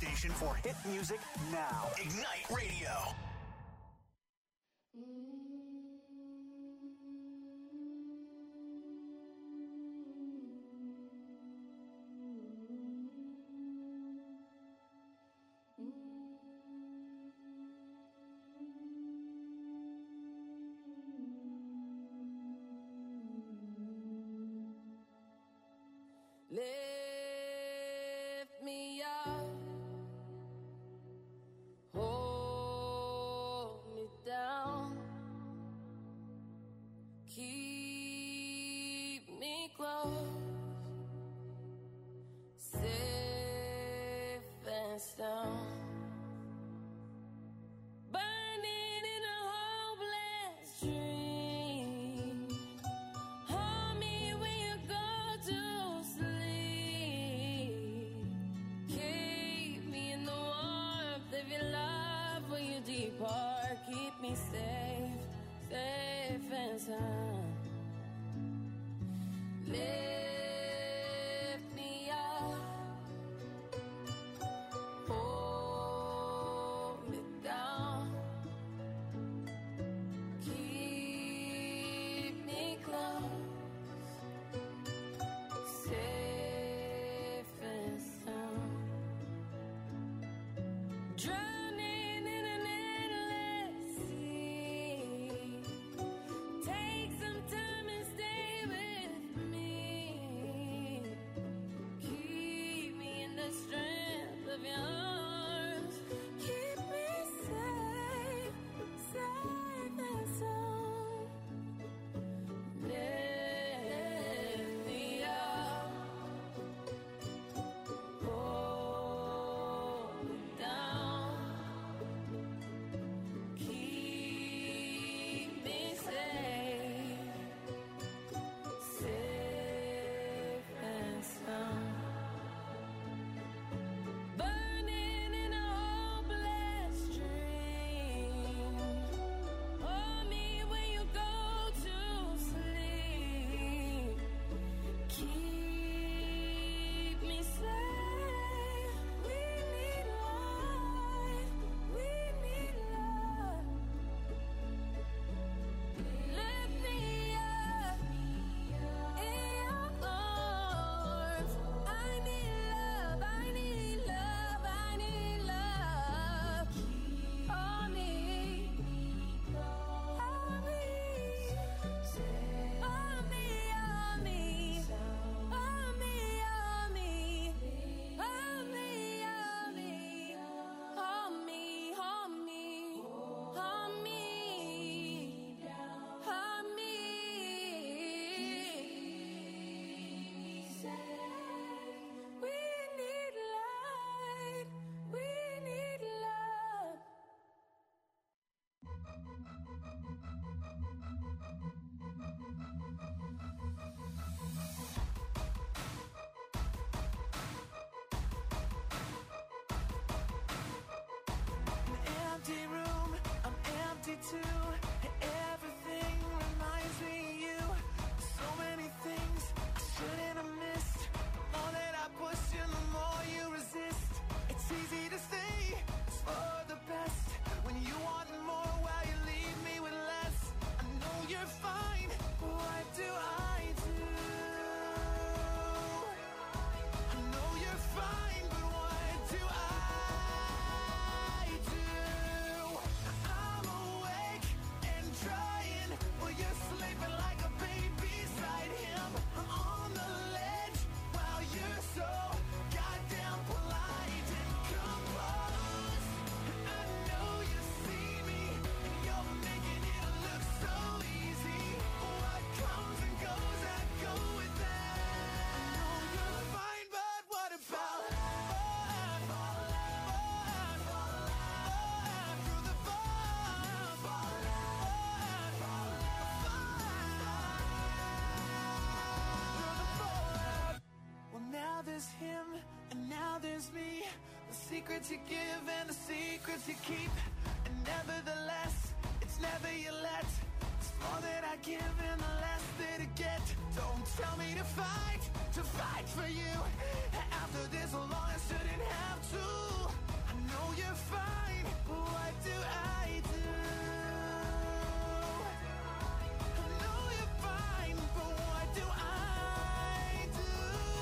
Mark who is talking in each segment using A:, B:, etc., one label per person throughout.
A: station for hit music now. Ignite Radio.
B: Lift me up, hold me down, keep me close, safe and sound. Burning in a hopeless dream. Hold me when you go to sleep. Keep me in the warmth of your love when you depart. Keep me safe, safe and sound. Lift me up, hold me down, keep me close, safe and sound. Drowning in an endless sea. Take some time and stay with me. Keep me in the strength of your arms. Keep me safe, safe and sound. Lift me up, hold me down, keep me safe, safe and sound. Burning in a hopeless dream. Hold me when you go to sleep. Keep me safe. We need light. We need love. Lift me up in your arms. I need love. I need love. I need love. Hold me. Hold me. Hold me. Hold me. Hold me. Hold me. Hold me. Hold me. Hold me. Hold me. Hold me. Hold me. We need light. We need love.
C: Empty room, I'm empty too. Everything reminds me of you. So many things I shouldn't have missed. The more that I push you, the more you resist. It's easy to say it's for the best when you want more while you leave me with less. I know you're fine, but what do I do? I know you're fine, but what do I do? I'm awake and trying while you're sleeping like a baby beside him. I'm on the ledge while you're so goddamn polite and composed. I know you see me and you're making it look so easy. What comes and goes, I go with that. I know you're fine, but what about through the fallout? Well, now there's him and now there's me. The secrets you give and the secrets you keep. And nevertheless, it's never you let. It's more that I give and the less that I get. Don't tell me to fight for you. After this so long, I shouldn't have to. know you're fine, but what do I do? I know you're fine, but what do I do?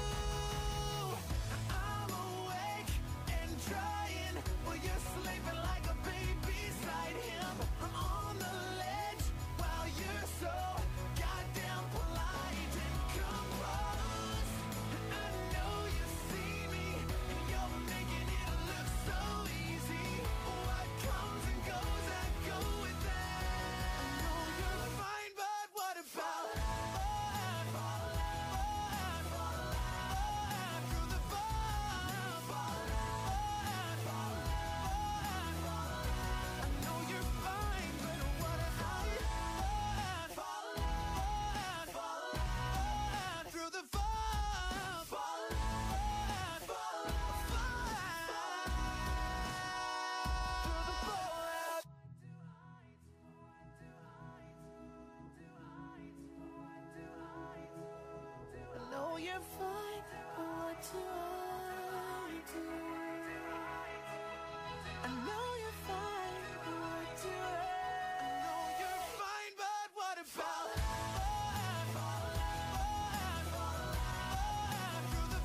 C: I'm awake and trying, but you're sleeping like a baby beside him. I'm on the ledge while you're so goddamn polite and composed. I know you see me, and you're making it look so easy. What comes and goes, I go with that. I know you're fine, but what about through the fire? I know you're fine, but what about through the fire? I know you're fine, but what do I do? I know you're fine, but what do I know you're fine, but what about through the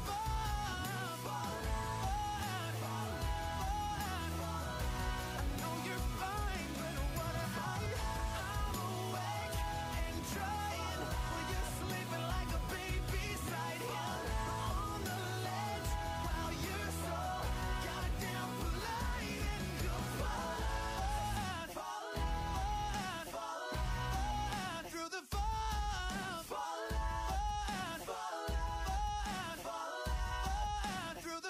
C: I know you're fine, but what about I'm awake and trying, but you're sleeping like a baby beside him. On the ledge while you're so goddamn polite and goodbye. Through the through the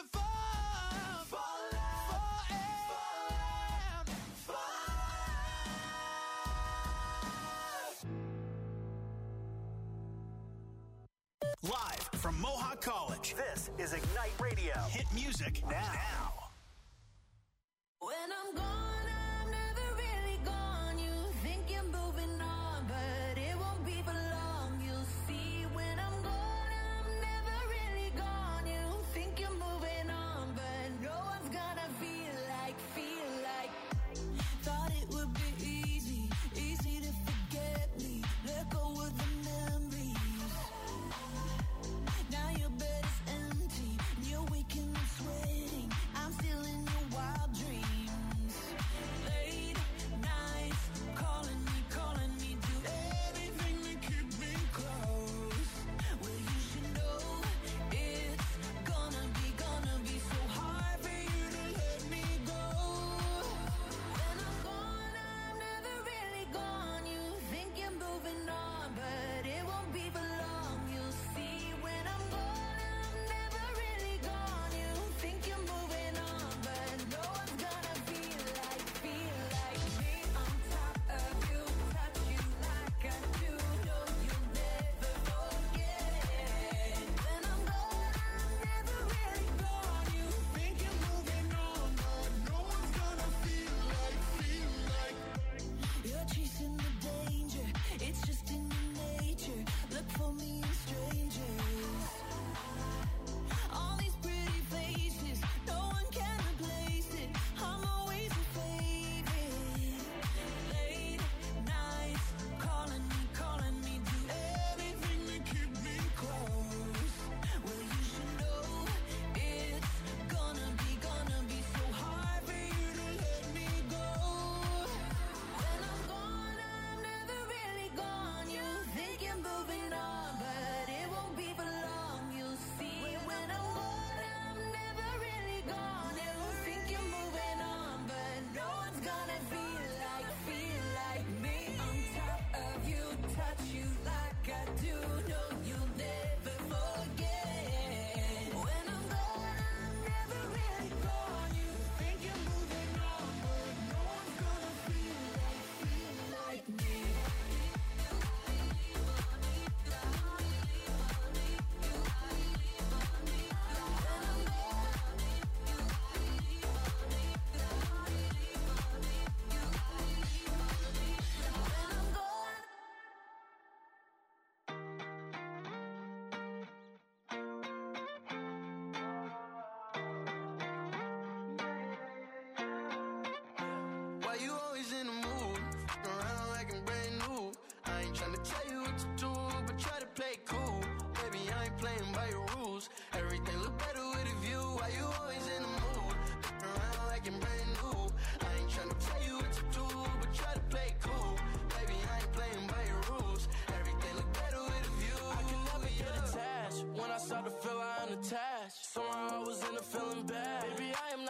A: Live from Mohawk College, this is Ignite Radio. Hit music now.
B: When I'm gone, I'm never really gone. You think you're moving on, but it won't be for long. You'll see when I'm gone, I'm never really gone. You think you're moving on, but no one's gonna feel like. Thought it would be easy to forget me. Let go of the memories. Now your bed is empty, and you're waking up sweating. I'm still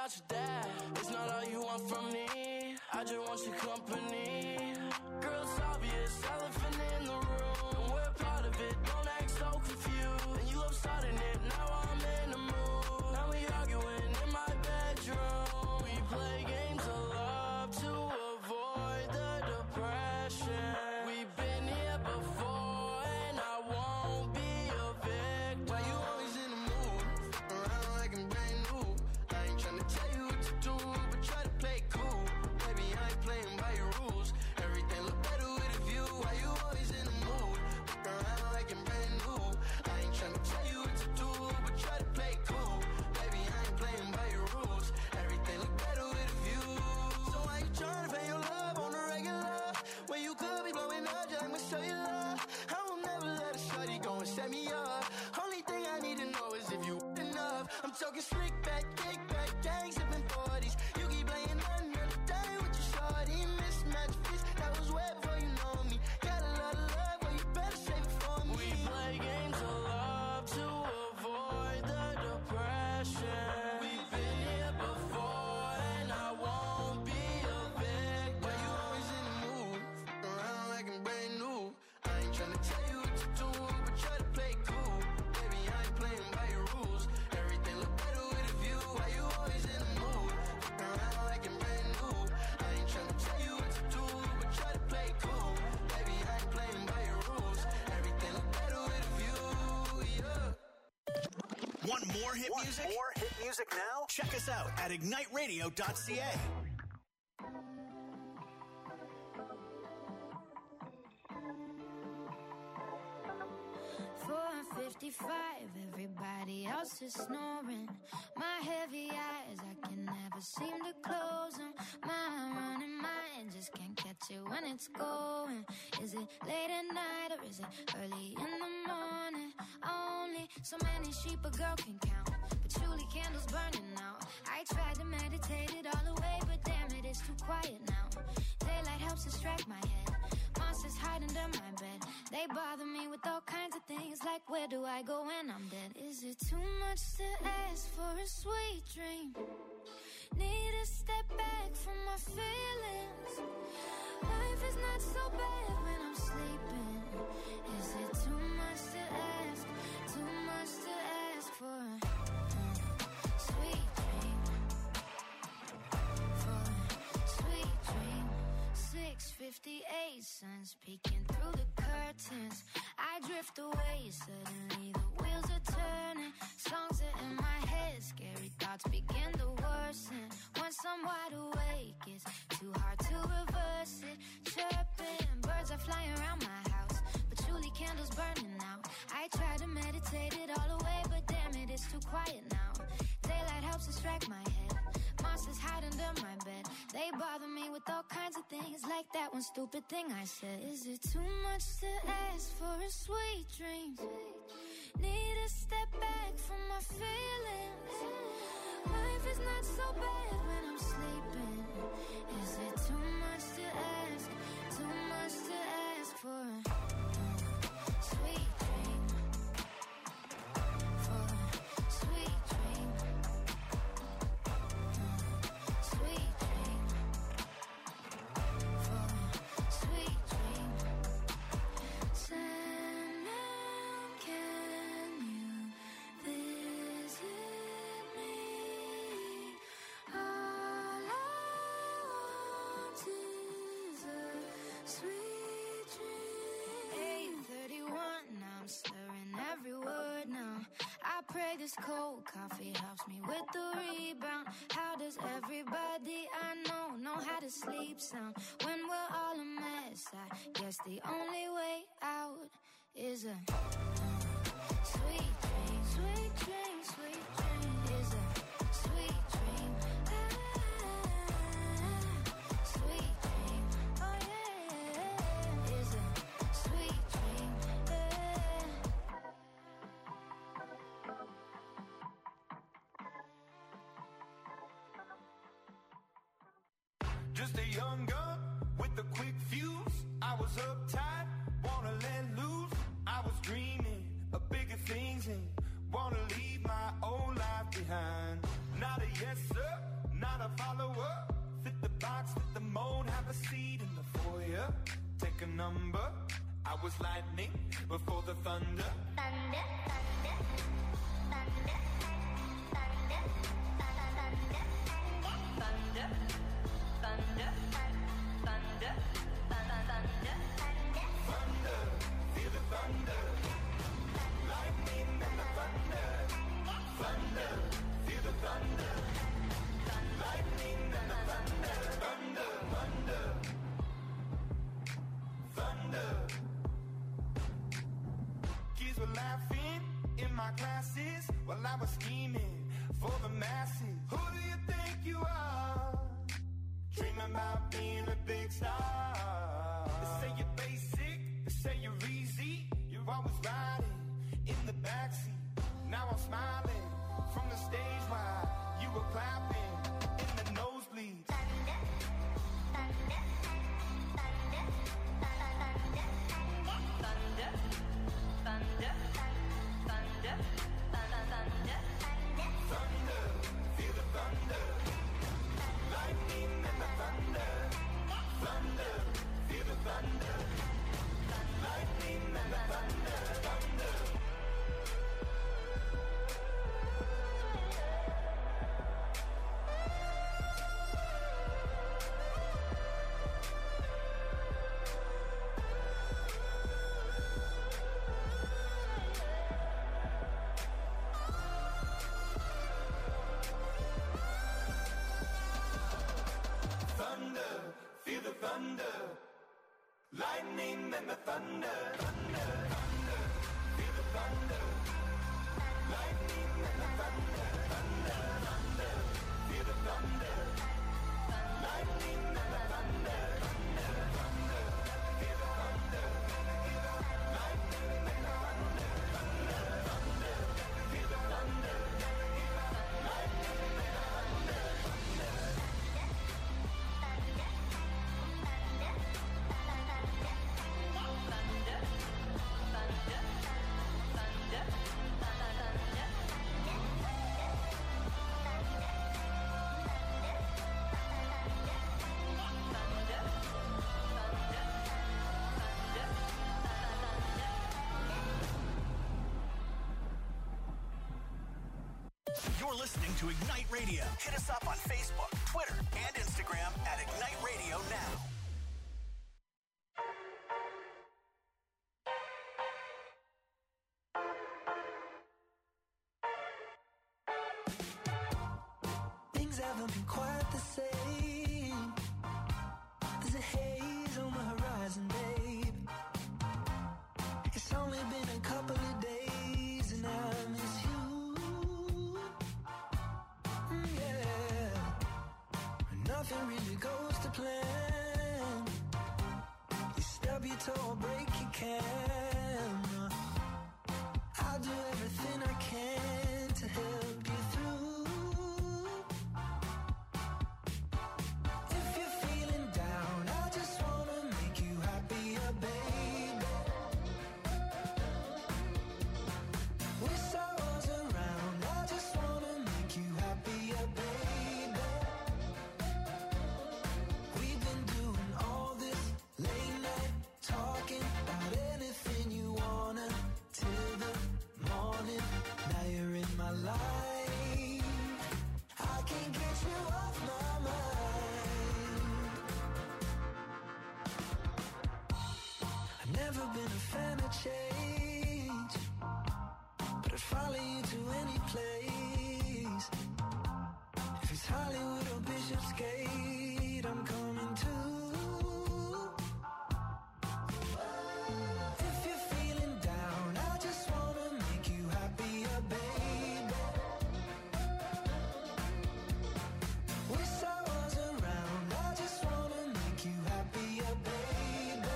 D: about your dad. It's not all you want from me. I just want your company. Girl, it's obvious, elephant in the room. And we're part of it, don't act so confused. And you love starting it, now I'm in the mood. Now we arguing in my bedroom. We play games of love to avoid the depression. We've been here before and I won't be a victim.
C: Why you always in the mood? Around like I'm brand new. I ain't tryna tell you what to do, but try to play cool. Baby, I ain't playing by your rules. Everything look better with a view. Why you always in the mood? Around like I'm brand new. I ain't tryna tell you what to do, but try to play cool. Baby, I ain't playing by your rules. Everything look better with a view. So why you tryna pay your love on the regular? When you could be blowing up, just I'ma show you love. I will never let a shorty go and set me up. Only thing I need to know is if you enough. I'm talking slick back, kick back, gang sipping 40s. You keep playing another day with your shorty. Mismatched fish, that was way before you know me. Got a lot of love, but you better save it for me.
D: We play games of love to avoid the depression. We've been here before and I won't be a victim.
C: Why you always in the mood? Around like I'm brand new. I ain't tryna tell you what to do, but try to play cool. Baby, I ain't playing by your rules. Everything look better with a view. Why you always in the mood? Around like I'm brand new. I ain't tryna tell you what to do, but try to play cool. Baby, I ain't playing by your rules. Everything look better with a view, yeah.
A: Want more hit music? More hit music now? Check us out at igniteradio.ca.
B: 4:55, everybody else is snoring. My heavy eyes, I can never seem to close them. My running mind just can't catch it when it's going. Is it late at night or is it early in the morning? Only so many sheep a girl can count. Patchouli candles burning out. I tried to meditate it all away, but damn it, it's too quiet now. Daylight helps distract my head. Monsters hide under my bed. They bother me with all kinds of things, like where do I go when I'm dead? Is it too much to ask for a sweet dream? Need to step back from my feelings. Life is not so bad when I'm sleeping. Is it too much to ask? Too much to ask for a sweet dream? For a sweet dream. 6:58, sun's peeking through the curtains. I drift away, suddenly the wheels are turning. Songs are in my head, scary thoughts begin to worsen. Once I'm wide awake, it's too hard to reverse it. Chirping, birds are flying around my house. Patchouli candles burning out. I try to meditate it all away, but damn it, it's too quiet now. Daylight helps distract my head. Monsters hide under my bed. They bother me with all kinds of things, like that one stupid thing I said. Is it too much to ask for a sweet dream? Need to step back from my feelings. Life is not so bad when I'm sleeping. Is it too much to ask? Too much to ask for a sweet dream? For a sweet dream? Sweet dream. For a sweet dream. Sandman, can you visit me? All I want is a sweet dream. 8:31, I'm slurring every word now. I pray this cold coffee helps me with the rebound. How does everybody I know how to sleep sound? When we're all a mess, I guess the only way out is a sweet dream. Sweet dream, sweet dream is a sweet dream. Sweet dream, oh yeah, is a sweet dream.
C: Just a young gun with a quick fuse. I was uptight, wanna let loose. I was dreaming of bigger things and wanna leave my old life behind. Not a yes sir, take a number. I was lightning before the thunder.
B: Thunder, thunder, thunder, thunder, thunder, thunder, thunder, thunder, thunder,
C: Thunder, feel the thunder. Lightning and the thunder. Thunder, feel the thunder. Lightning and the thunder. Thunder, thunder. Thunder. Kids were laughing in my classes while I was scheming for the masses. Who do you think you are? Dreaming about being a big star. They say you're basic, they say you're easy. You're always riding in the backseat. Now I'm smiling from the stage while you were clapping in the nosebleeds.
B: thunder, thunder, thunder, thunder, thunder, thunder, thunder, thunder,
C: Thunder, feel the thunder. Lightning and the thunder. Thunder, feel the thunder. Lightning and the thunder. Thunder. Thunder, feel the thunder. Lightning and the thunder. Thunder, thunder, feel the thunder. Lightning and the thunder. Thunder, thunder, feel the thunder. Lightning and the thunder. Thunder, thunder, feel the thunder. Lightning and the thunder. Thunder, thunder, feel the thunder. Lightning and the thunder.
A: You're listening to Ignite Radio. Hit us up on Facebook, Twitter, and Instagram at Ignite Radio Now.
E: Things haven't been quite the same. There's a haze on the horizon, babe. It's only been a couple of days and I miss you. Yeah. Nothing really goes to plan. You stub your toe or break your camera. I'll do everything I can to help you through. If you're feeling down, I just wanna make you happier, baby. Wish I was around, I just wanna make you happier, baby. We've been doing all this late night talking about anything you wanna till the morning. Now you're in my life, I can't get you off my mind. I've never been a fan of change, but I'd follow you to any place. If it's Hollywood or Bishopsgate, I'm coming too. If you're feeling down, I just wanna make you happier, baby. Wish I was around, I just wanna make you happier, baby.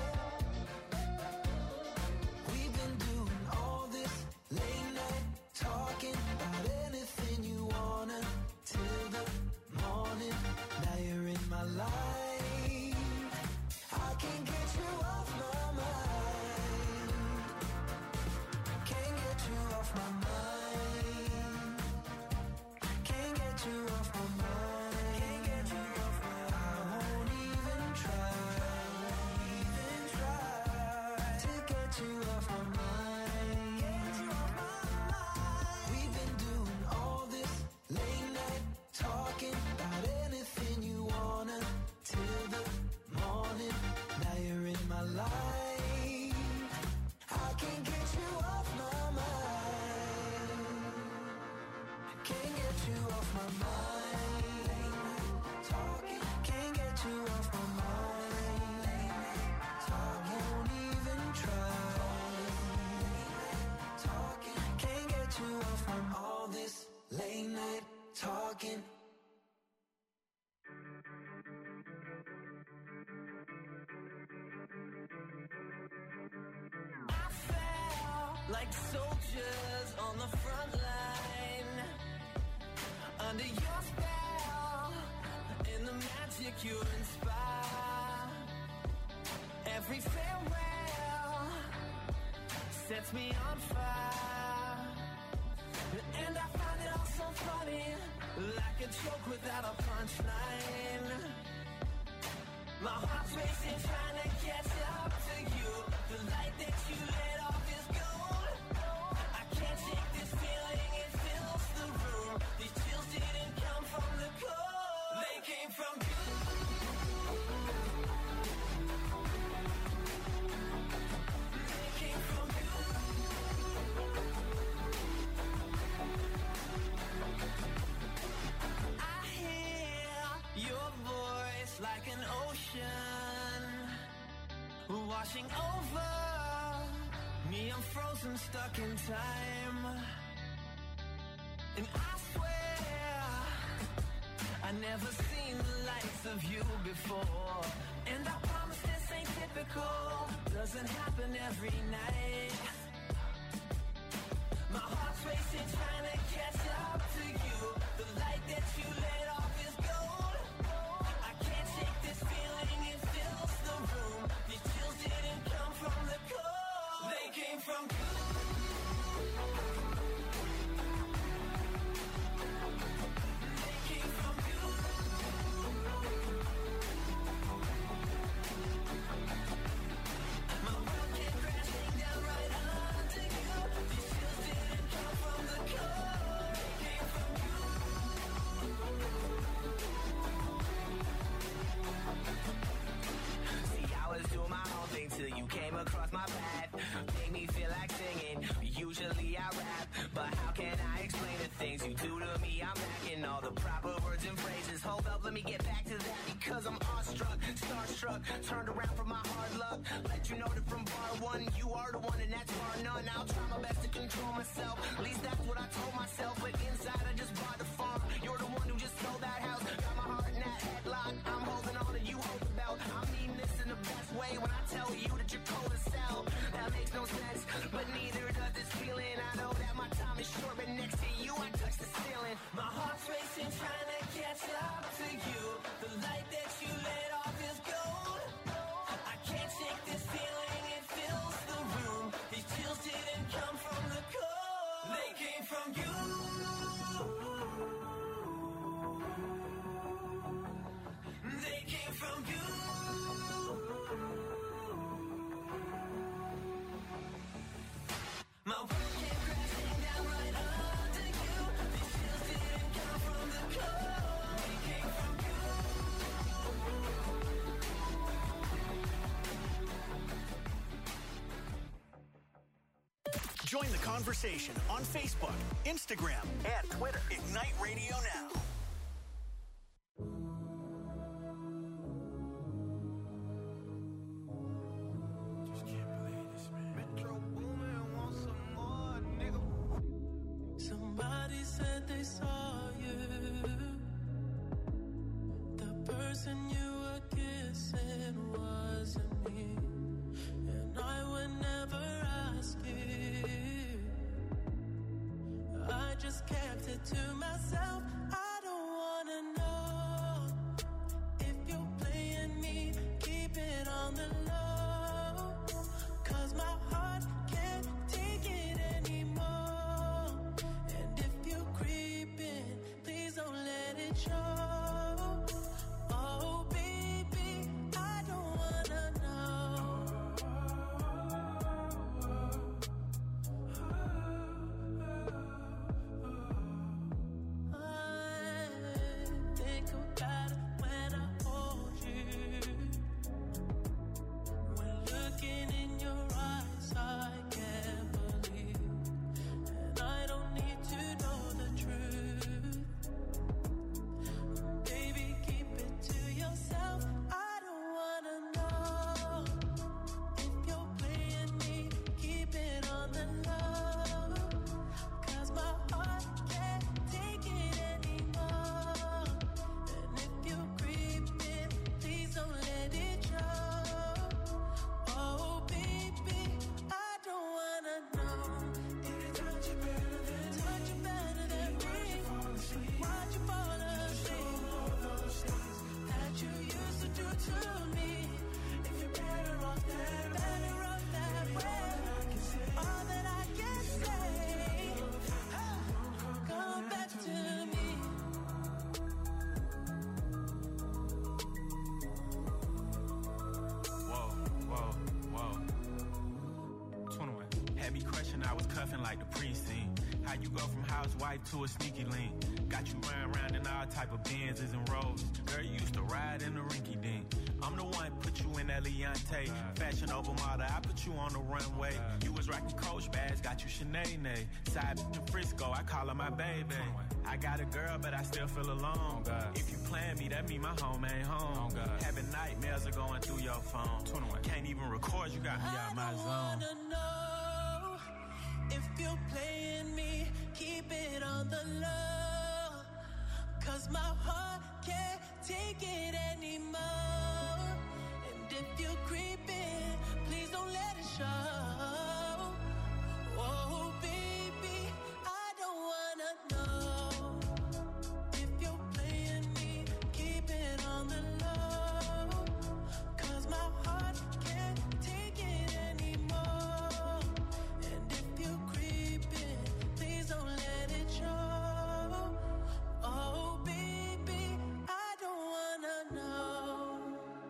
E: We've been doing all this late night talking about anything you wanna till the morning. Now you're in my life, get you off my mind. We've been doing all this late night talking about anything you wanna till the morning. Now you're in my life. I can't get you off my mind. Can't get you off my mind. Late night talking. Can't get you off my mind. Late night talking. Won't even try. Talking. Can't get you off from all this late night talking.
D: I fell like soldiers on the front line, under your spell, in the magic you inspire. Every farewell sets me on fire, and I find it all so funny, like a joke without a punchline. My heart's racing, trying to catch up to you. The light that you lit off is gold. I can't shake this feeling, it fills the room. These chills didn't come from the cold, they came from you. They came from you. I hear your voice like an ocean washing over me. I'm frozen, stuck in time, and I swear I never seen the likes of you before. And I promise this ain't typical, doesn't happen every night. My heart's racing, trying to catch up to you. The light that you lit off is gold. I can't shake this feeling, it fills the room. These chills didn't come from the cold, they came from you. They came from you. My world came crashing down right under you. These chills didn't come from the cold, they came from you. See, I was doing my own thing till you came across my path. Made me feel like singing. Usually I rap, but how can I explain the things you do to me? I'm lacking all the proper words and phrases. Hold up, let me get back to that because I'm awestruck, starstruck. Turned around from my hard luck. Let you know that from bar one, you are the one and that's bar none. I'll try my best to control myself. At least that's what I told myself. But inside I just bought the farm. You're the one who just sold that house. Got my heart in that headlock. I'm holding on and you hold the belt. I mean this in the best way when I tell you that you're cold as hell. That makes no sense, but neither does this feeling. I know that my time is short, but next to you I touch the ceiling. My heart's racing, trying to catch up to you. The light that you lit off is gold. I can't shake this feeling, it fills the room. These chills didn't come from the cold, they came from you. They came from you. My world came crashing down right under you. These chills didn't come from the cold, they came from you.
A: Join the conversation on Facebook, Instagram, and Twitter. Ignite Radio Now.
C: Just can't believe this, man. Metro Boomin want some more, nigga.
E: Somebody said they saw you. The person you were kissing wasn't me. And I would never ask you. I just kept it to myself. I don't wanna know if you're playing me. Keep it on the low. 'Cause my heart can't take it anymore. And if you're creeping
F: cuffing like the precinct. How you go from housewife to a sneaky link. Got you running around in all type of Benzes and Rolls. Girl, you used to ride in the rinky dink. I'm the one put you in that Leontay. Fashion over model, I put you on the runway. You was rocking Coach bags, got you Sinead. Side bitch in Frisco, I call her my baby. I got a girl, but I still feel alone. If you plan me, that mean my home ain't home. Having nightmares are going through your phone. Can't even record, you got me out my zone.
C: I wanna know if you're playing me, keep it on the low. 'Cause my heart can't take it anymore. And if you're creeping, please don't let it show. Oh, baby, I don't wanna know if you're playing me, keep it on the low. 'Cause my heart can't take it anymore. And if you're creeping, please don't let it show. Oh, baby, I don't wanna know.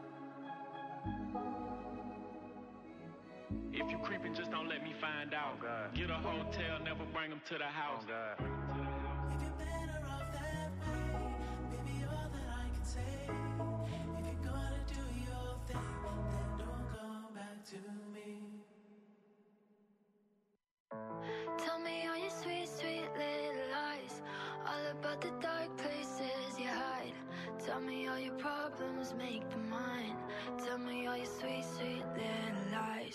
F: If you creeping, just don't let me find out. Get a hotel, never bring them to the house.
C: If you're better off that way, baby, all that I can say. If you're gonna do your thing, then don't come back to me.
B: Tell me all your sweet, sweet little lies. All about the dark places you hide. Tell me all your problems, make them mine. Tell me all your sweet, sweet little lies.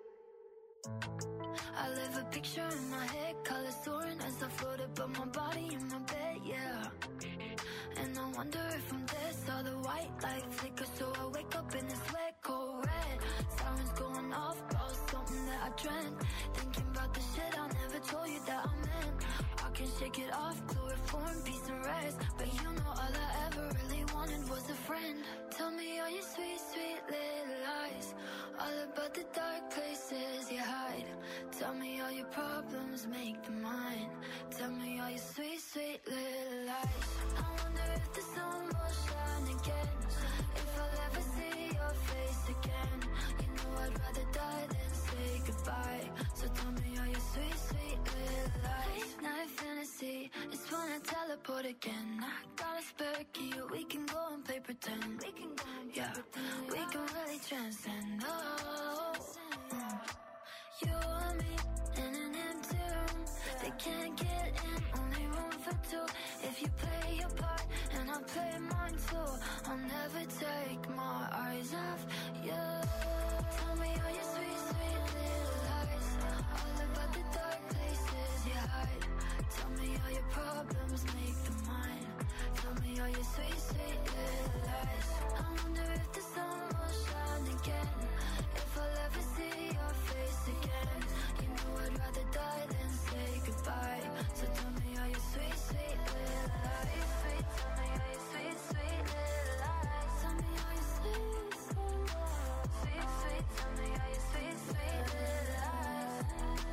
B: I live a picture in my head, colors soaring as I float above my body in my bed, yeah. And I wonder if I'm dead, saw the white light flicker, so I wake up in this wet, cold red. Sirens going off, about something that I dreamt. Thinking about the shit I never told you that I meant. I can shake it off, chloroform, peace and rest. But you know all I ever really wanted was a friend. Tell me all your sweet, sweet little lies. All about the dark places you hide. Tell me all your problems, make them mine. Tell me all your sweet, sweet little lies. I wonder if the sun will shine again. If I'll ever see your face again. You know I'd rather die than say goodbye. So tell me all your sweet, sweet little lies. Night fantasy, it's when I teleport again. I got a spare key, we can go and play pretend. We can go and we can really transcend. Oh, you and me in an empty room. They can't get in, only room for two. If you play your part and I play mine too, I'll never take my eyes off you. Tell me all your sweet, sweet little lies. All about the dark places you hide. Tell me all your problems, make them mine. Tell me all your sweet, sweet little lies. I wonder if the sun will shine again. If I'll ever see your face again. You know I'd rather die than say goodbye. So tell me all your sweet, sweet little lies. Sweet, tell me all your sweet, sweet little lies. Tell me all your sweet, sweet, sweet, sweet. Tell me all your sweet, sweet little lies.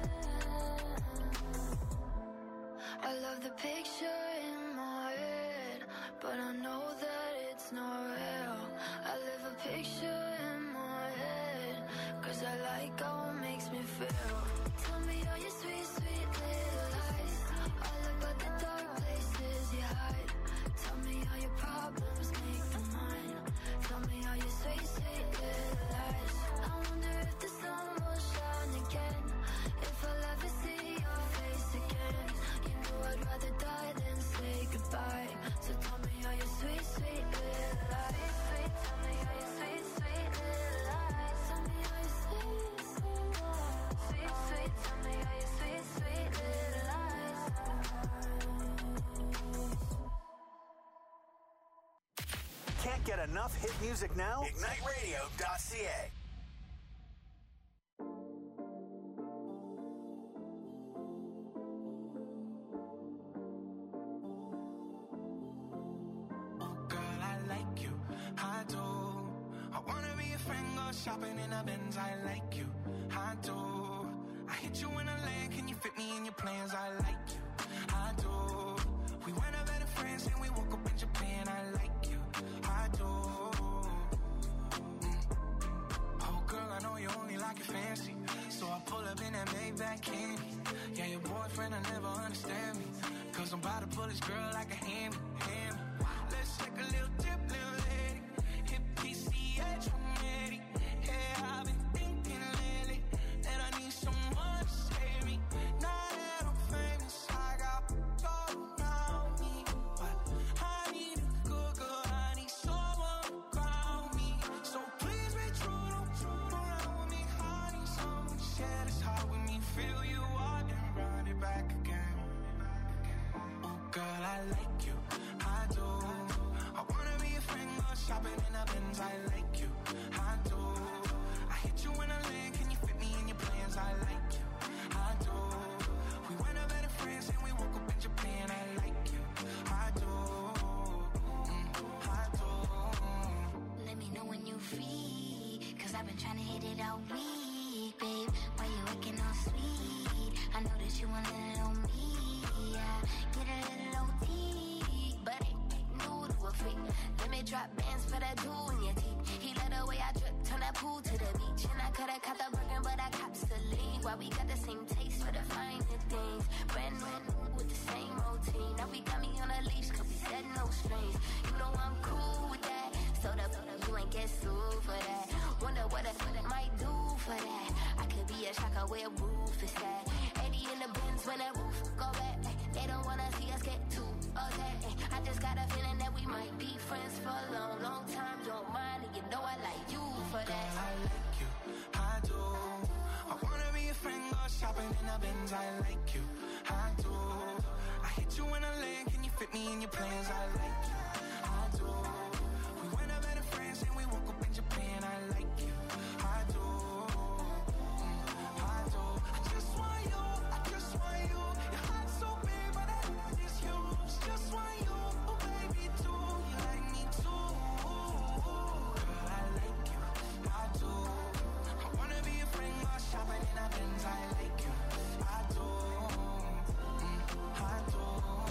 B: I love the picture in my head, but I know that it's not real. I live a picture in my head, 'cause I like how it makes me feel. Tell me all your sweet, sweet little lies. All about the dark places you hide. Tell me all your problems, make them mine. Tell me all your sweet, sweet little lies. I wonder if the sun will shine again. If I'll ever see your face again. You know I'd rather die than say goodbye. So tell me all your sweet, sweet little lies. Sweet, tell me all your sweet, sweet little lies. Tell me all your sweet, sweet, sweet, tell me all your sweet, sweet little lies.
A: Can't get enough hit music now? IgniteRadio.ca.
E: Shopping in a Benz, I like you, I do. I hit you in a lane, can you fit me in your plans? I like you, I do. We went out better friends and we woke up in Japan, I like you, I do. Oh girl, I know you only like it fancy, so I pull up in that Maybach candy. Yeah, your boyfriend will never understand me. Cause I'm about to pull this girl like a hammy. Let's take a little dip, little lady. Hit PCH from Eddie. Yeah, I've been thinking lately that I need someone to save me. Now that I'm famous, I got all around me. But I need a good girl, I need someone to ground me. So please be true, don't run with me. I need someone to share this heart with me. Feel you out and run it back again. Oh girl, I like you, I do. I wanna be a friend, go shopping in the Benz. I like you, I do. I hit you in a lane, can you fit me in your plans? I like you, I do. We went up better friends and we woke up in Japan. I like you, I do. I do.
B: Let me know when you free, cause I've been trying to hit it all week, babe. Why you looking all sweet? I know that you want a little me, yeah. Get a little OT, but ain't new to a freak. Let me drop bands for that jewel in your teeth. He let the way I drip, turn that pool to the beach. And I could've caught the Birkin, but I cops the league. Why we got the same taste for the finer things. Brand new with the same routine. Now we got me on a leash, cause we said no strings. You know I'm cool with that. So you ain't get sued for that. Wonder what I might do for that. I could be a shocker where roof is at. 80 in the bins when that roof go back. They don't wanna see us get too upset. I just got a feeling that we might be friends for a long, long time. Don't mind, and you know I like you for that.
E: Girl, I like you, I do. I wanna be a friend, go shopping in the Benz. I like you, I do. I hit you in a lane, can you fit me in your plans? I like you, I do. We went up better friends and we woke up in Japan. I like you, I do. I do. I just want you, I just want you. Your heart's so big, but I just use. Just want you, oh baby, too. You like me too. Girl, I like you, I do. I wanna be a friend, go shopping in a Benz. I like you, I do. I do.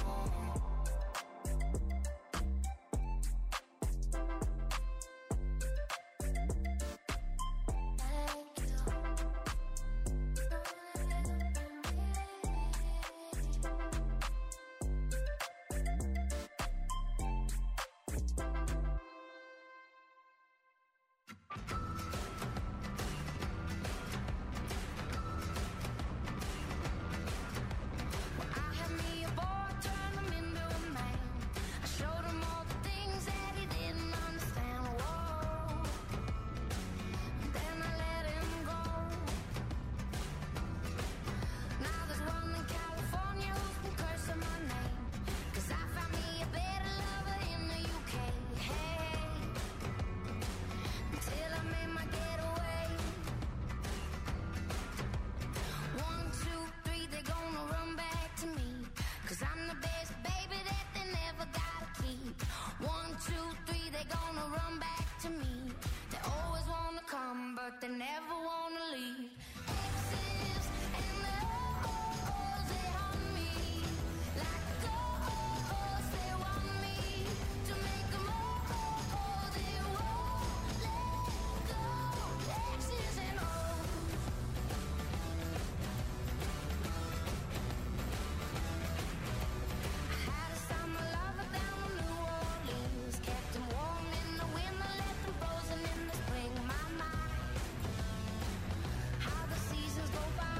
B: They never wanna leave. Exes and the O's, they haunt me. Like ghosts, they want me to make them all. They won't let go. Exes and O's. I had a summer lover down in New Orleans. Kept him warm in the winter, left him frozen in the spring. My mind. How the seasons go by.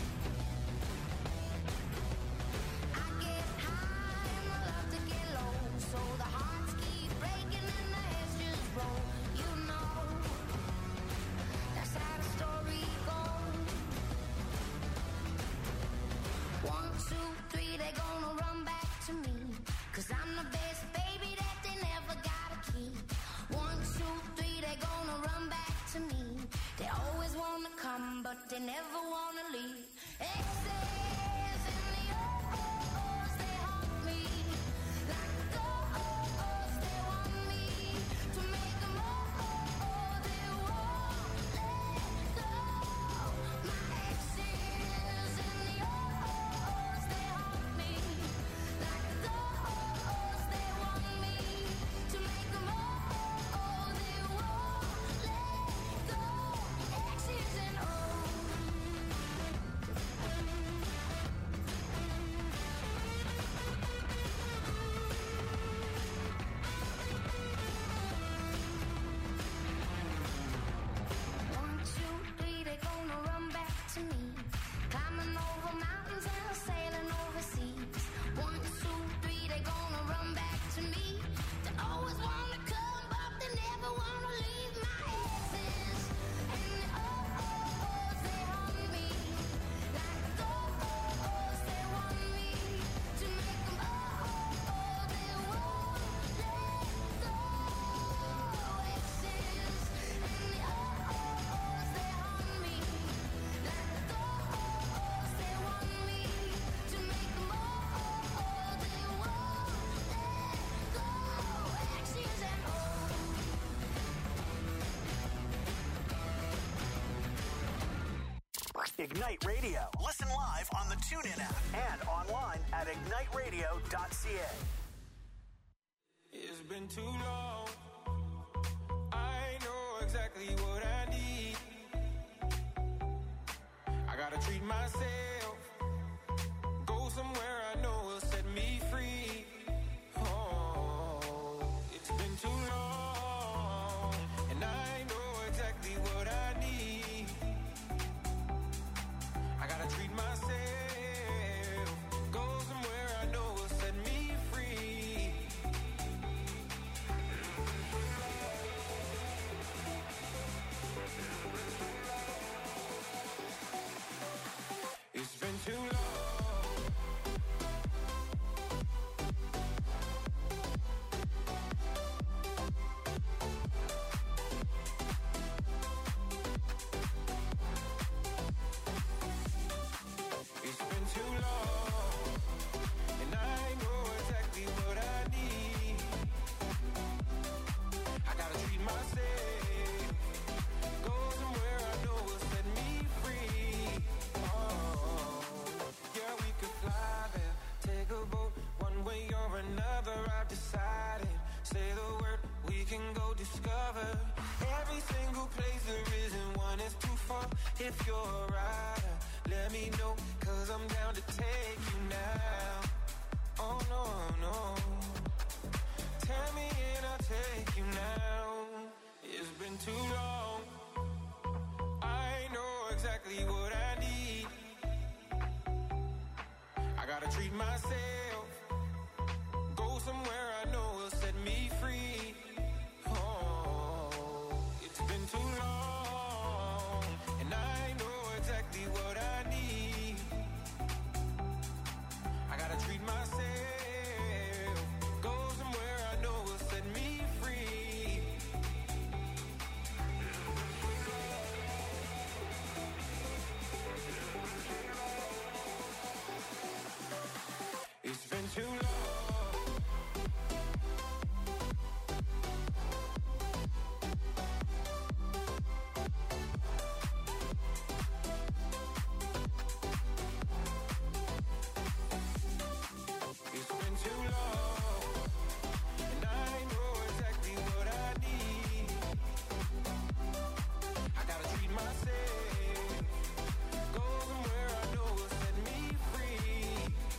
B: I get high and I love to get low. So the hearts keep breaking and the heads just roll. You know, that's how the story goes. 1, 2, 3, they gonna run back to me. Cause I'm the best baby that they never gotta keep. 1, 2, 3, they gonna run back to me. They always wanna come, but they never wanna leave. Exes and the O's, they haunt me. Like ghosts, they want me to make them all. They won't let go. My exes and the O's, they haunt me. Like ghosts, they want me to make them all. They won't let go. Exes and O's.
A: Ignite Radio. Listen live on the TuneIn app and online at igniteradio.ca.
F: It's been too long. I know exactly what I need. I gotta treat myself. Go somewhere I know will set me free. Oh, it's been too long. And I know exactly what I need. I gotta treat myself. Go somewhere I know will set me free. It's been too long. It's been too long, and I know exactly what I need. I gotta treat myself. Go somewhere I know will set me free. Oh, yeah, we could fly there, take a boat, one way or another. I've decided. Say the word, we can go discover every single place there isn't one is too far. If you're a rider, let me know, 'cause I'm down to take you now. Oh no, no. Tell me and I'll take you now. It's been too long. I know exactly what I need. I gotta treat myself. Go somewhere I know will set me free. Oh, it's been too long, and I know exactly what I need. I gotta treat myself. Go somewhere I know will set me free. It's been too long. It's been too long, and I know exactly what I need. I gotta treat myself. Go somewhere I know will set me free.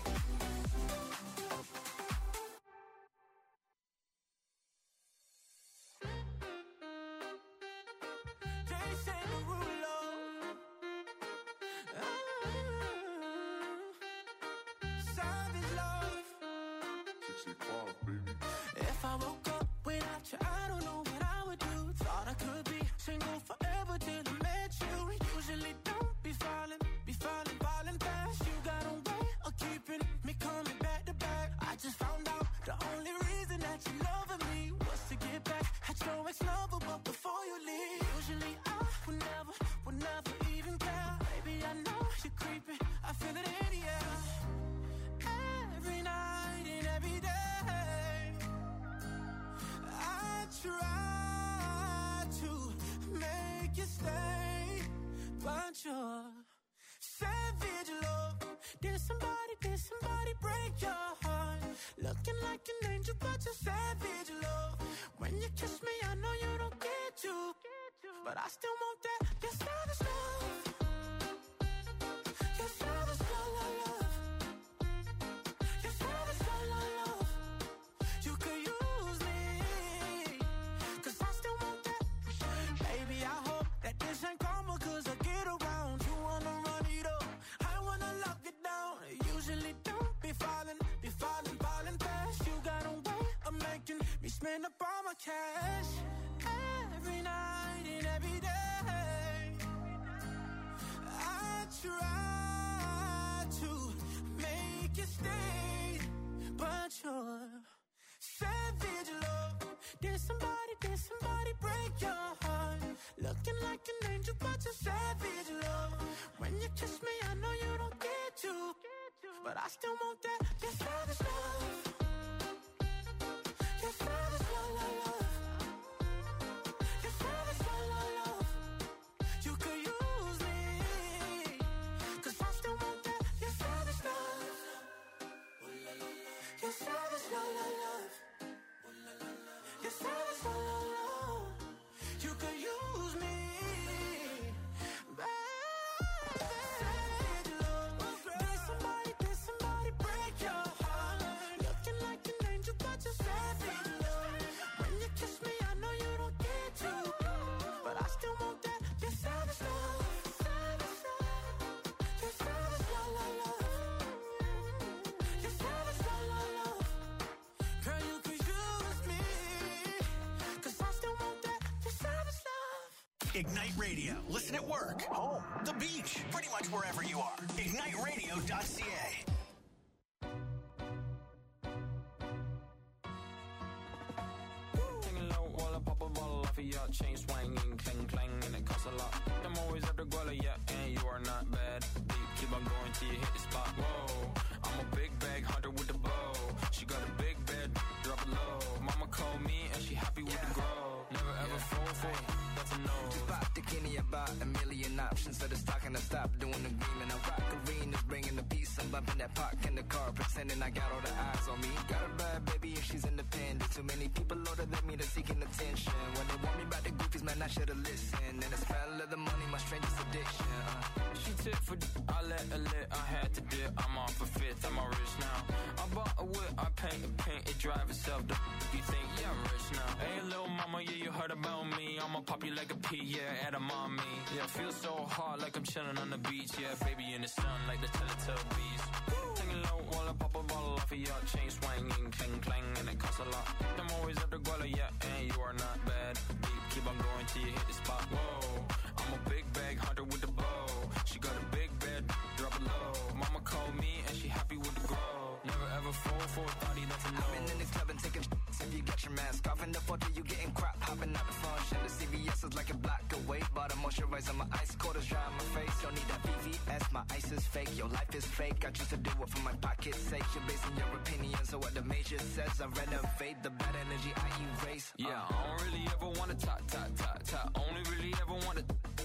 C: Jason Derulo. Savage love. If I woke up without you, I don't know what I would do. Thought I could be single forever till I met you. Usually don't be falling fast. You got a way of keeping me coming back to back. I just found out the only reason that you loving me was to get back at your ex-lover, but before you leave, usually I would never even care. Baby, I know you're creeping, I feel it in the air. Every night and every day, I try to make you stay, but you're savage love. Did somebody break your heart? Looking like an angel, but you're savage love. When you kiss me, I know you don't get to, but I still want that. Your savage love. Your savage love, love. Your savage love, love. You could use me, 'cause I still want that. Baby, I hope that this ain't karma, 'cause I get around. You wanna run it up, I wanna lock it down. Usually don't be falling fast. You got a way of making me spend up all my cash. Every night and every day, I try to make you stay, but you're savage love. Did somebody break your heart? Looking like an angel, but you're savage love. When you kiss me, I know you don't get to, but I still want that. Your savage love. Your savage love, love, love. Your savage love, love, love. You could use me.
A: Ignite Radio. Listen at work, home, the beach, pretty much wherever you are. IgniteRadio.ca.
G: Taking low while I pop a bottle off of your chain swinging, clang clang, and it costs a lot. I'm always after Guala, yeah, and you are not bad. Deep, keep on going till you hit the spot. Whoa, I'm a big bag hunter with the bow. She got a big bed, drop it low. Mama called me and she happy with the grow. Never ever fall for it, that's a no.
H: Just pop the Kenny about a million options. So the stock and I stop doing the green. And I rock arenas, bringing the peace. I'm bumping that park in the car, pretending I got all the eyes on me. Got a bad baby and she's independent. Too many people older than me, they're seeking attention. When they want me about the goofies, man, I should've listened. And the smell of the money, my strangest addiction.
G: She tip for I let her lit, I had to dip. I'm off for fifth, I'm all rich now. I bought a whip, I paint it drive itself. You think, yeah, I'm rich now. Hey, little mama, yeah, you heard about me. I'ma pop you like a pea, yeah, at a mommy. Yeah, feel so hot like I'm chilling on the beach. Yeah, baby in the sun like the Teletubbies. Taking low while I pop a bottle off of your chain swinging, clang clang, and it costs a lot. I'm always after Guala, yeah, and you are not bad. Deep, keep on going till you hit the spot. Whoa, I'm a big bag hunter with the bow. She got a big bed, drop it low. Mama called me and she happy with the grow. Never ever fall for a thotty, that's a no.
H: I've been in the club and taking if you get your mask off in the photo, you getting crap. Hopping out the function, the CVS is like a block away. Bought a moisturizer, my ice cold is dry on my face. Don't need that VVS, my ice is fake. Your life is fake, I choose to do it for my pocket's sake. You're basing your opinions on what the major says. I renovate the bad energy I erase.
G: Yeah, I don't really ever wanna talk. Only really ever wanna.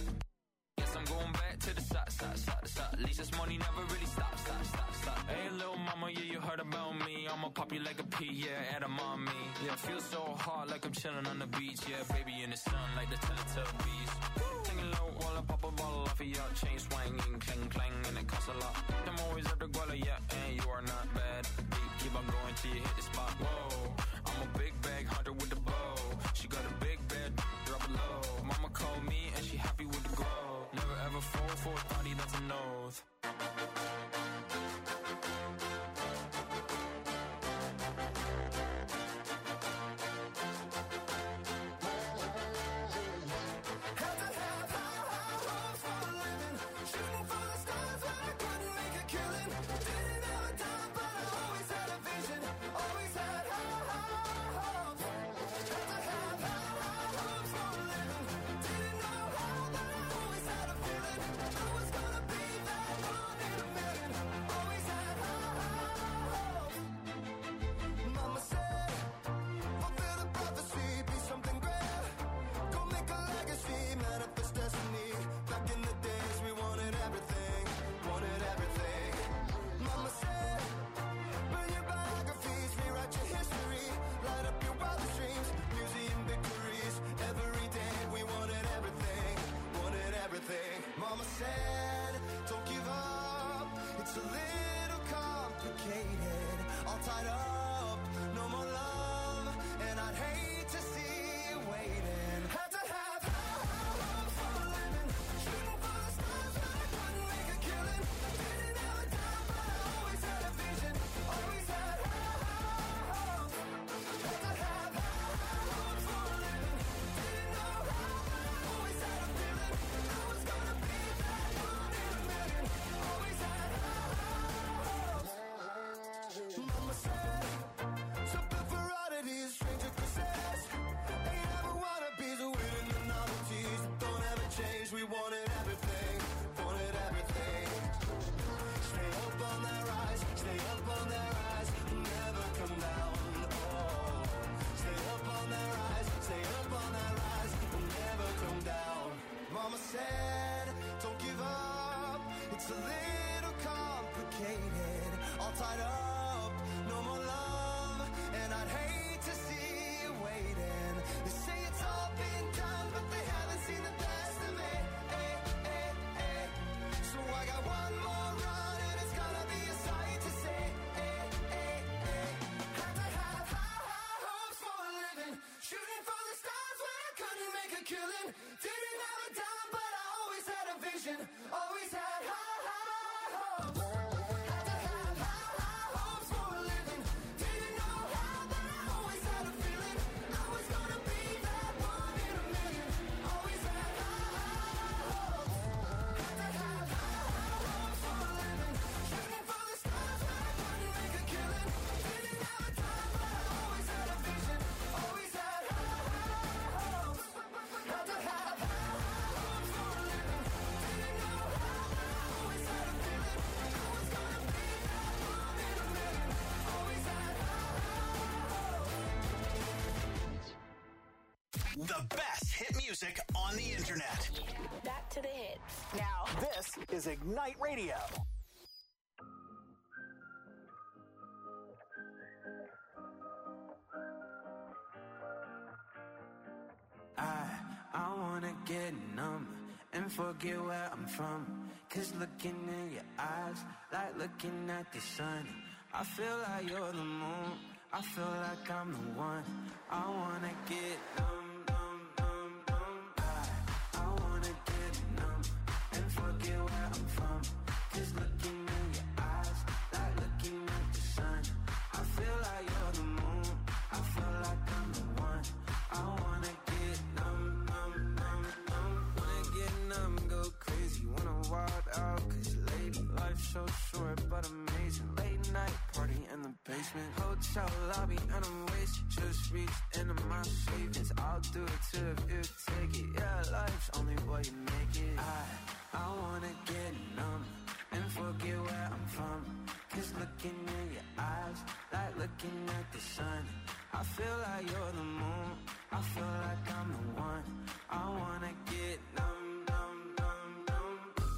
G: Guess I'm going back to the side. At least this money never really stop. Hey, little mama, yeah, you heard about me. I'ma pop you like a pea, yeah, at a mommy. Yeah, feel so hot like I'm chilling on the beach. Yeah, baby in the sun like the Teletubbies. Taking low while I pop a bottle off of your chain swinging, clang clang, and it costs a lot. I'm always after Guala, yeah, and you are not bad. Deep, keep on going till you hit the spot. Whoa, I'm a big bag hunter with the bow. She got a big bed, drop it low. Mama called me and she happy with the grow. Never ever fall for a thotty, that's a nose.
C: Mama said, don't give up, it's a little complicated, all tied up, no more love, and I'd hate to see you waiting. Had to have hopes for a living, shooting for the stars, but I couldn't make a killing. Didn't have a doubt, but I always had a vision, always had hope. Had to have hopes for a living, didn't know how, but I always had a feeling I was gonna be that one in a million. Always had hope. Mama said, something for oddities, stranger kisses. Ain't ever wannabes, winning the novelties that don't ever change. We wanted everything, wanted everything. Stay up on that rise, stay up on that rise, never come down. Oh, stay up on that rise, stay up on that rise, never come down. Mama said, don't give up, it's a little complicated, all tied up, no more love, and I'd hate to see you waiting. They say it's all been done, but they haven't seen the best of me. So I got one more run, and it's gonna be a sight to see. Had to have high hopes for a living, shooting for the stars when I couldn't make a killing. Didn't have a dime, but I always had a vision, always had high hopes. Had to have high hopes for a living, didn't know how, but I always had a feeling I was gonna be that one in a million. Always had high
A: The best hit music on the internet.
B: Back to the hits.
A: Now, this is Ignite Radio.
E: I wanna get numb and forget where I'm from. Cause looking in your eyes, like looking at the sun. I feel like you're the moon, I feel like I'm the one. I wanna get numb, numb, numb, numb. I wanna get numb and forget where I'm from. Cause looking in your eyes, like looking at the sun. I feel like you're the moon, I feel like I'm the one. I wanna get numb, numb, numb, numb. Wanna get numb, go crazy, wanna wild out. Cause lady, life's so short but amazing. Late night party in the basement, hotel lobby and I'm wasted. Just reached into my savings, I'll do it too if you take it. Yeah, life's only what you make it. I wanna get numb and forget where I'm from. Cause looking in your eyes, like looking at the sun. I feel like you're the moon, I feel like I'm the one. I wanna get numb, numb, numb, numb.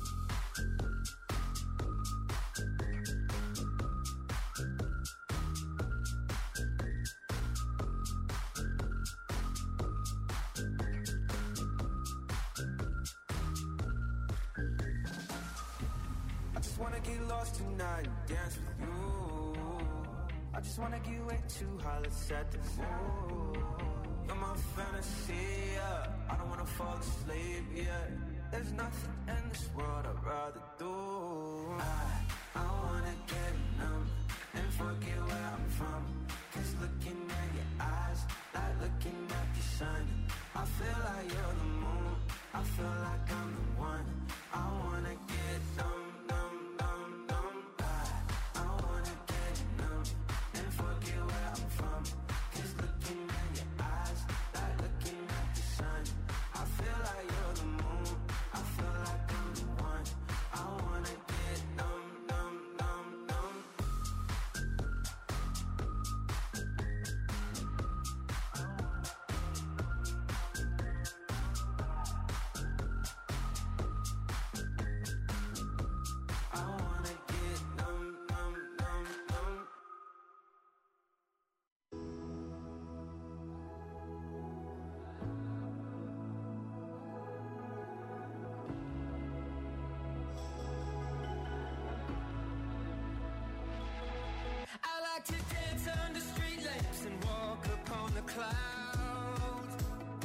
E: I just wanna get lost tonight and dance with you. I just wanna get way too high, let's set the mood. You're my fantasy, yeah. I don't wanna fall asleep, yeah. There's nothing in this world I'd rather do. I wanna get numb and forget where I'm from. Cause looking at your eyes, like looking at the sun. I feel like you're the moon, I feel like I'm the one. I wanna get numb, numb, numb, numb. I wanna get numb and forget where I'm from. Cause looking at your eyes, like looking at the sun. I feel like you're the moon, I feel like I'm the one. I wanna get numb, numb, numb, numb. I wanna get numb, numb, numb, numb.
C: I like to dance under street lamps and walk upon the clouds.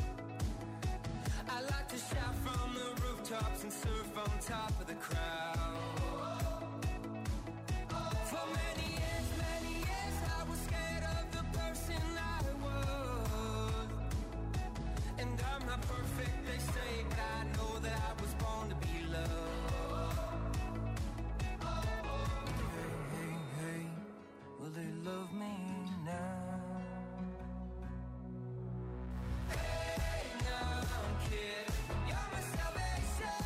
C: I like to shout from the rooftops and surf on top of the crowd. For many years, I was scared of the person I was. And I'm not perfect, they say, but I know that I was born to be loved.
E: Hey, hey, will they love me now?
C: Hey, young kid, you're my salvation.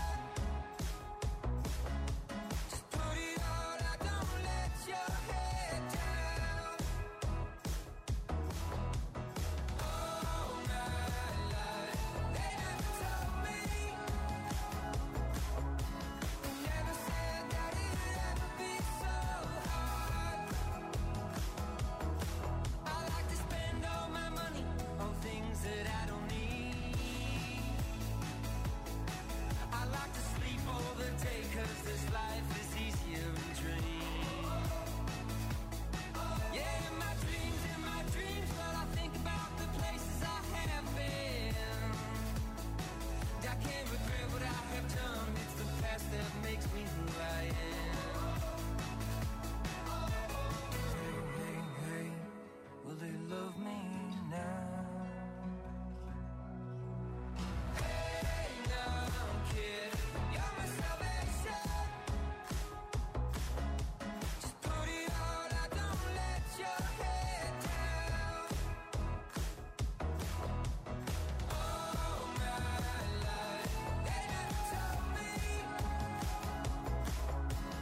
C: Just put it all out, don't let your head down. All my life, they never told me. They never said that it'd ever be so hard. I like to spend all my money on things that I don't need. I like to sleep all the day, cause this life is easier in dreams. Yeah, in my dreams, well, I think about the places I have been. I can't regret what I have done, it's the past that makes me who I am.
E: Hey, hey, will they love me now?
C: Hey, young kid, you're my salvation. Just put it all out, don't let your head down. All my life, they never told me.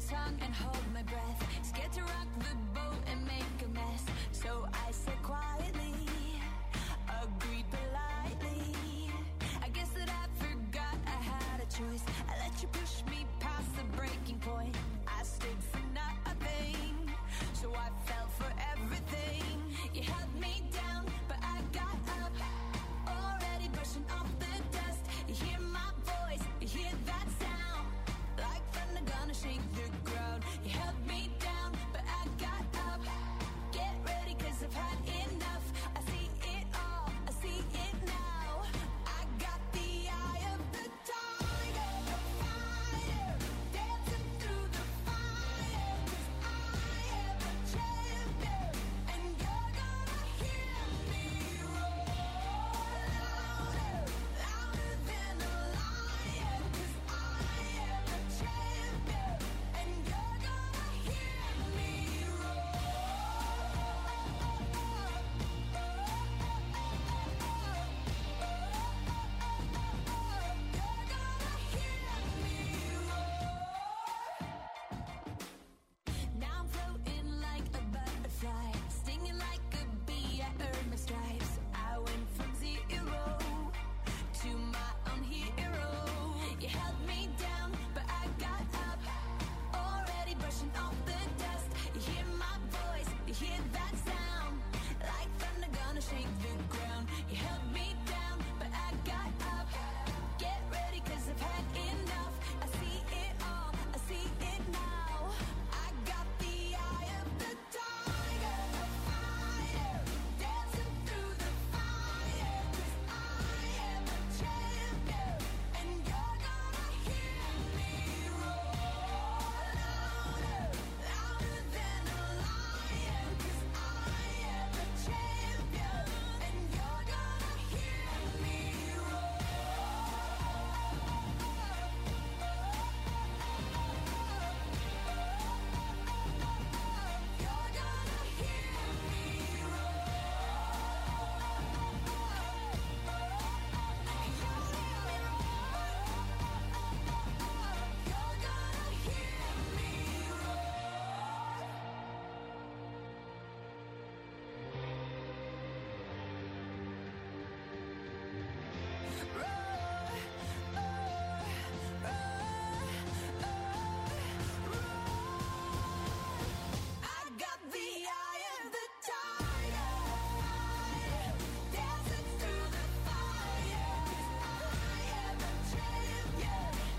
B: tongue and hold my breath.